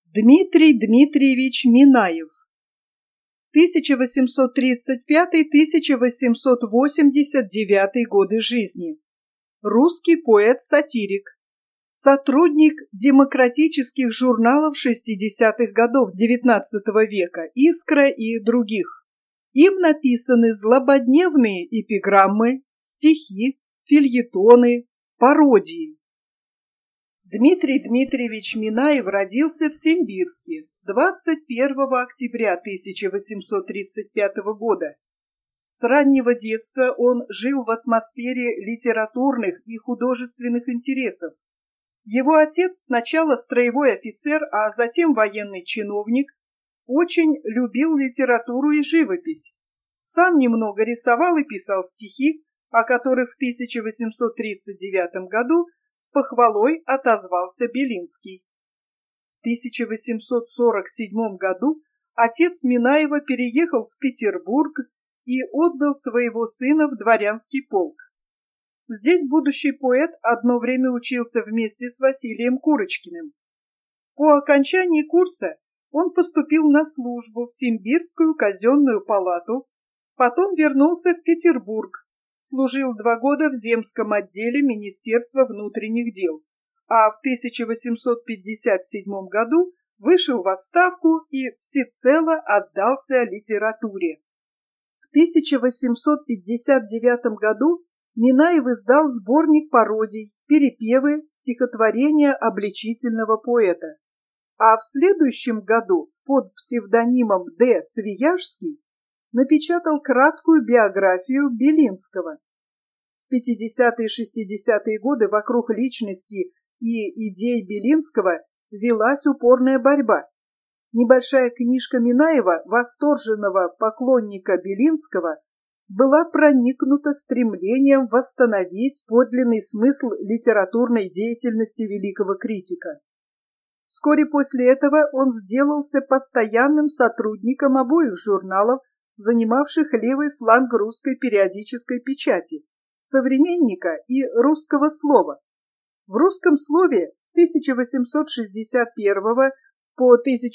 Дмитрий Дмитриевич Минаев 1835-1889 годы жизни. Русский поэт-сатирик. Сотрудник демократических журналов 60-х годов XIX века «Искра» и других. Им написаны злободневные эпиграммы, стихи, фельетоны, пародии. Дмитрий Дмитриевич Минаев родился в Симбирске 21 октября 1835 года. С раннего детства он жил в атмосфере литературных и художественных интересов. Его отец, сначала строевой офицер, а затем военный чиновник, очень любил литературу и живопись. Сам немного рисовал и писал стихи, о которых в 1839 году с похвалой отозвался Белинский. В 1847 году отец Минаева переехал в Петербург и отдал своего сына в дворянский полк. Здесь будущий поэт одно время учился вместе с Василием Курочкиным. По окончании курса он поступил на службу в Симбирскую казенную палату, потом вернулся в Петербург, служил 2 года в земском отделе Министерства внутренних дел, а в 1857 году вышел в отставку и всецело отдался литературе. В 1859 году Минаев издал сборник пародий, перепевы, стихотворения обличительного поэта, а в следующем году под псевдонимом Д. Свияжский напечатал краткую биографию Белинского. В 50-е и 60-е годы вокруг личности и идей Белинского велась упорная борьба. Небольшая книжка Минаева, восторженного поклонника Белинского, была проникнута стремлением восстановить подлинный смысл литературной деятельности великого критика. Вскоре после этого он сделался постоянным сотрудником обоих журналов, занимавших левый фланг русской периодической печати, «Современника» и «Русского слова». В «Русском слове» с 1861 по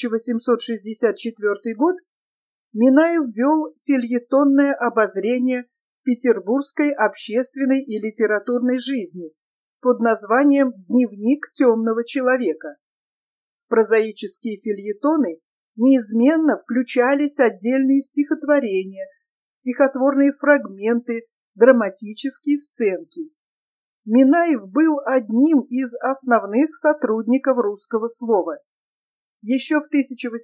1864 год Минаев вел фельетонное обозрение петербургской общественной и литературной жизни под названием «Дневник темного человека». В прозаические фельетоны неизменно включались отдельные стихотворения, стихотворные фрагменты, драматические сценки. Минаев был одним из основных сотрудников «Русского слова». Еще в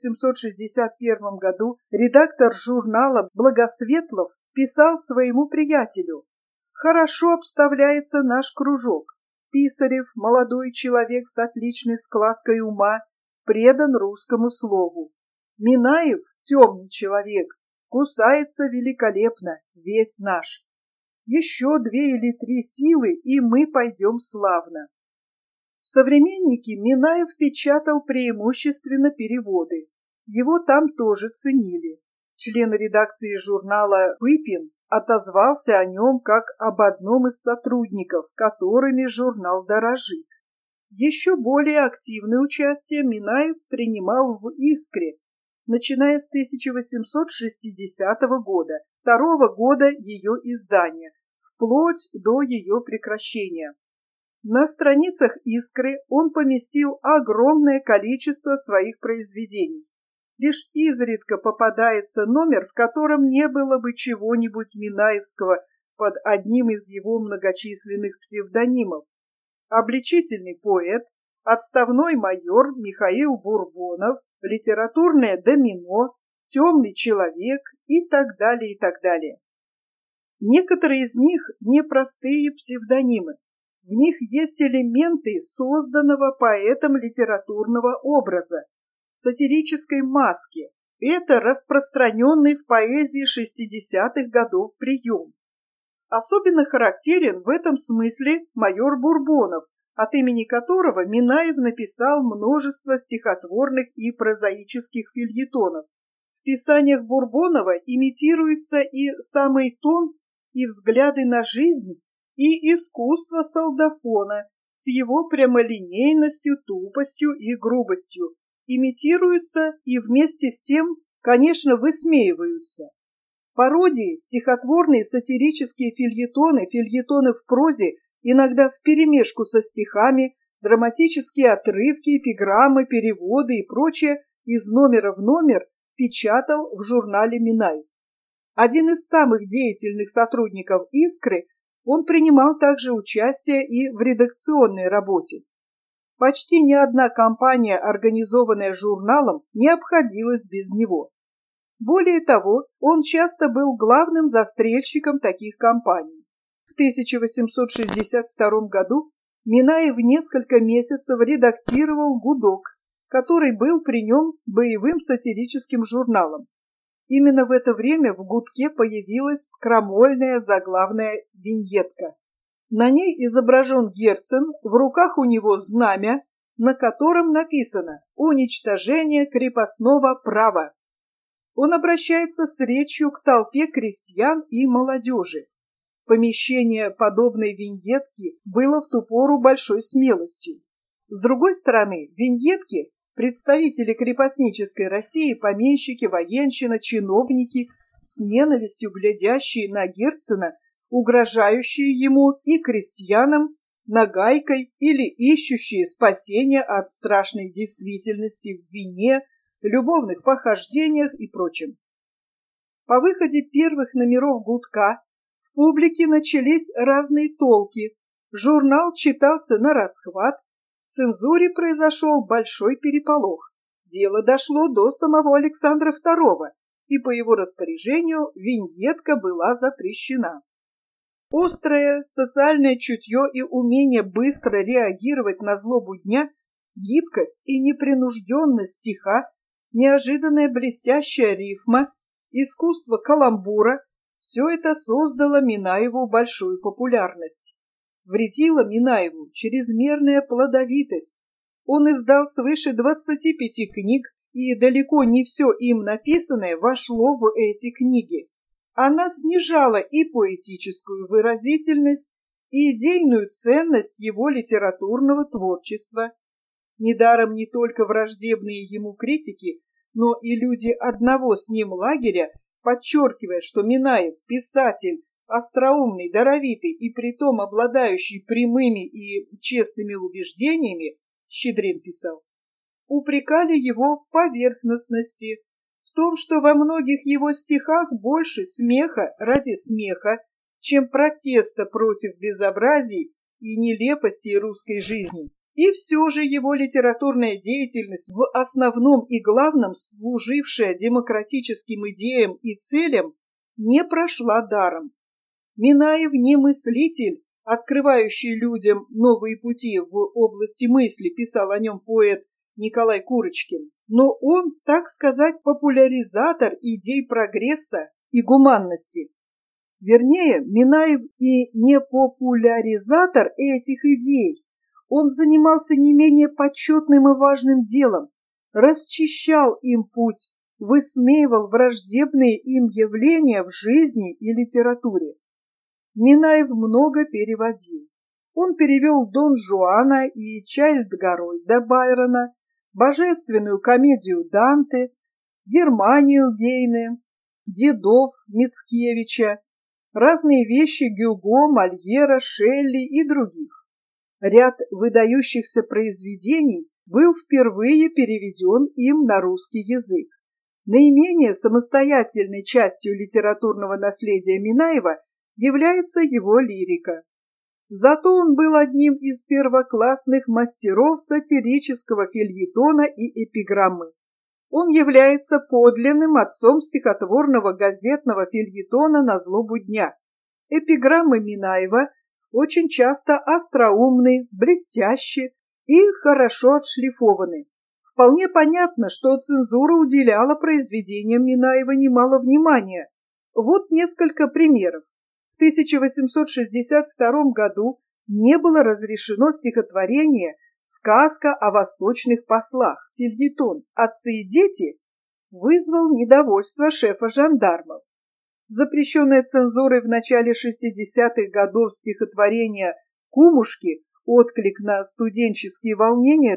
1861 году редактор журнала Благосветлов писал своему приятелю: «Хорошо обставляется наш кружок. Писарев, молодой человек с отличной складкой ума, предан русскому слову. Минаев, темный человек, кусается великолепно, весь наш. Еще 2 или 3 силы, и мы пойдем славно». В «Современнике» Минаев печатал преимущественно переводы. Его там тоже ценили. Член редакции журнала Пыпин отозвался о нем как об одном из сотрудников, которыми журнал дорожит. Еще более активное участие Минаев принимал в «Искре», начиная с 1860 года, 2-го года ее издания, вплоть до ее прекращения. На страницах «Искры» он поместил огромное количество своих произведений. Лишь изредка попадается номер, в котором не было бы чего-нибудь минаевского под одним из его многочисленных псевдонимов. Обличительный поэт, отставной майор Михаил Бурбонов, литературное домино, темный человек и так далее, и так далее. Некоторые из них непростые псевдонимы. В них есть элементы созданного поэтом литературного образа, сатирической маски. Это распространенный в поэзии 60-х годов прием. Особенно характерен в этом смысле майор Бурбонов, от имени которого Минаев написал множество стихотворных и прозаических фельетонов. В писаниях Бурбонова имитируется и самый тон, и взгляды на жизнь, и искусство солдафона с его прямолинейностью, тупостью и грубостью, имитируются и вместе с тем, конечно, высмеиваются. Пародии, стихотворные сатирические фельетоны, фельетоны в прозе, иногда вперемешку со стихами, драматические отрывки, эпиграммы, переводы и прочее из номера в номер печатал в журнале «Минаев». Один из самых деятельных сотрудников «Искры», он принимал также участие и в редакционной работе. Почти ни одна кампания, организованная журналом, не обходилась без него. Более того, он часто был главным застрельщиком таких кампаний. В 1862 году Минаев несколько месяцев редактировал «Гудок», который был при нем боевым сатирическим журналом. Именно в это время в «Гудке» появилась крамольная заглавная виньетка. На ней изображен Герцен, в руках у него знамя, на котором написано «Уничтожение крепостного права». Он обращается с речью к толпе крестьян и молодежи. Помещение подобной виньетки было в ту пору большой смелостью. С другой стороны, виньетки представители крепостнической России, помещики, военщина, чиновники, с ненавистью глядящие на Герцена, угрожающие ему и крестьянам нагайкой или ищущие спасения от страшной действительности в вине, любовных похождениях и прочем. По выходе первых номеров «Гудка» в публике начались разные толки, журнал читался нарасхват, в цензуре произошел большой переполох. Дело дошло до самого Александра II, и по его распоряжению виньетка была запрещена. Острое социальное чутье и умение быстро реагировать на злобу дня, гибкость и непринужденность стиха, неожиданная блестящая рифма, искусство каламбура – все это создало Минаеву большую популярность. Вредила Минаеву чрезмерная плодовитость. Он издал свыше 25 книг, и далеко не все им написанное вошло в эти книги. Она снижала и поэтическую выразительность, и идейную ценность его литературного творчества. Недаром не только враждебные ему критики, но и люди одного с ним лагеря, подчеркивая, что Минаев – писатель, остроумный, даровитый и притом обладающий прямыми и честными убеждениями, Щедрин писал, упрекали его в поверхностности, в том, что во многих его стихах больше смеха ради смеха, чем протеста против безобразий и нелепостей русской жизни. И все же его литературная деятельность, в основном и главном служившая демократическим идеям и целям, не прошла даром. Минаев не мыслитель, открывающий людям новые пути в области мысли, писал о нем поэт Николай Курочкин, но он, так сказать, популяризатор идей прогресса и гуманности. Вернее, Минаев и не популяризатор этих идей. Он занимался не менее почетным и важным делом, расчищал им путь, высмеивал враждебные им явления в жизни и литературе. Минаев много переводил. Он перевел Дон Жуана и Чайльд-Гарольда Байрона, Божественную комедию Данте, Германию Гейне, Дедов Мицкевича, разные вещи Гюго, Мольера, Шелли и других. Ряд выдающихся произведений был впервые переведен им на русский язык. Наименее самостоятельной частью литературного наследия Минаева является его лирика. Зато он был одним из первоклассных мастеров сатирического фельетона и эпиграммы. Он является подлинным отцом стихотворного газетного фельетона на злобу дня. Эпиграммы Минаева очень часто остроумны, блестящи и хорошо отшлифованы. Вполне понятно, что цензура уделяла произведениям Минаева немало внимания. Вот несколько примеров. В 1862 году не было разрешено стихотворение «Сказка о восточных послах», фельетон «Отцы и дети» вызвал недовольство шефа жандармов. Запрещенное цензурой в начале 60-х годов стихотворение «Кумушки» отклик на студенческие волнения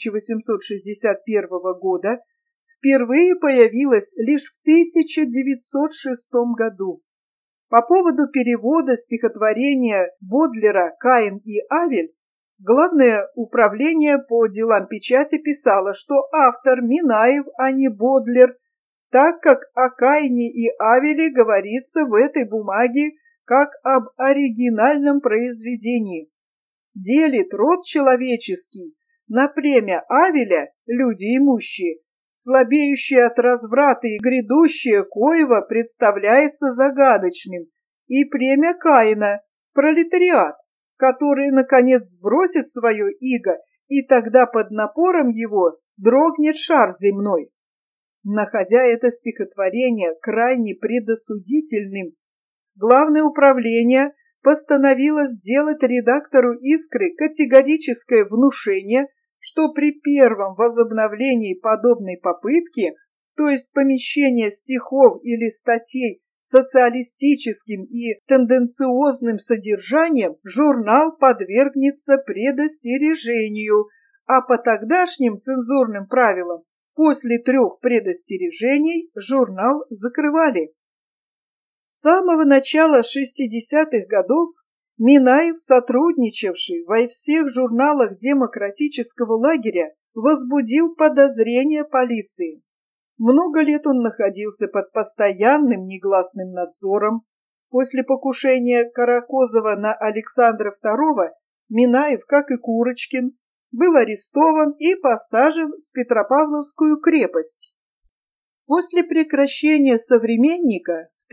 1861 года, впервые появилась лишь в 1906 году. По поводу перевода стихотворения Бодлера «Каин и Авель» Главное управление по делам печати писало, что автор Минаев, а не Бодлер, так как о Каине и Авеле говорится в этой бумаге как об оригинальном произведении. Делит род человеческий на племя Авеля, люди имущие, слабеющее от разврата и грядущее коего представляется загадочным, и племя Каина, пролетариат, который, наконец, сбросит свое иго, и тогда под напором его дрогнет шар земной. Находя это стихотворение крайне предосудительным, Главное управление постановило сделать редактору «Искры» категорическое внушение, что при первом возобновлении подобной попытки, то есть помещения стихов или статей социалистическим и тенденциозным содержанием, журнал подвергнется предостережению, а по тогдашним цензурным правилам после 3 предостережений журнал закрывали. С самого начала 60-х годов Минаев, сотрудничавший во всех журналах демократического лагеря, возбудил подозрения полиции. Много лет он находился под постоянным негласным надзором. После покушения Каракозова на Александра II Минаев, как и Курочкин, был арестован и посажен в Петропавловскую крепость. После прекращения «Современника» в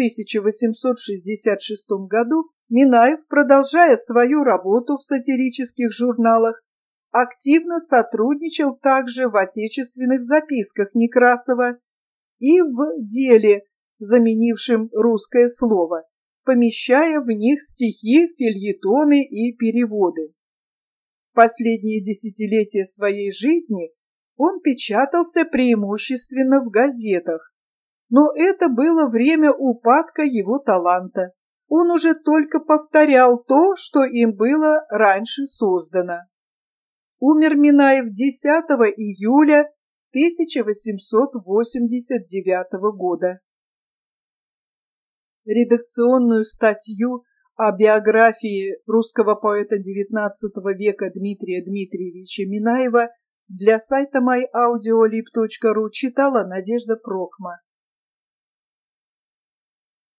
1866 году Минаев, продолжая свою работу в сатирических журналах, активно сотрудничал также в отечественных записках Некрасова и в «Деле», заменившем русское слово, помещая в них стихи, фельетоны и переводы. В последние десятилетия своей жизни он печатался преимущественно в газетах, но это было время упадка его таланта. Он уже только повторял то, что им было раньше создано. Умер Минаев 10 июля 1889 года. Редакционную статью о биографии русского поэта XIX века Дмитрия Дмитриевича Минаева для сайта myaudiolib.ru читала Надежда Прокма.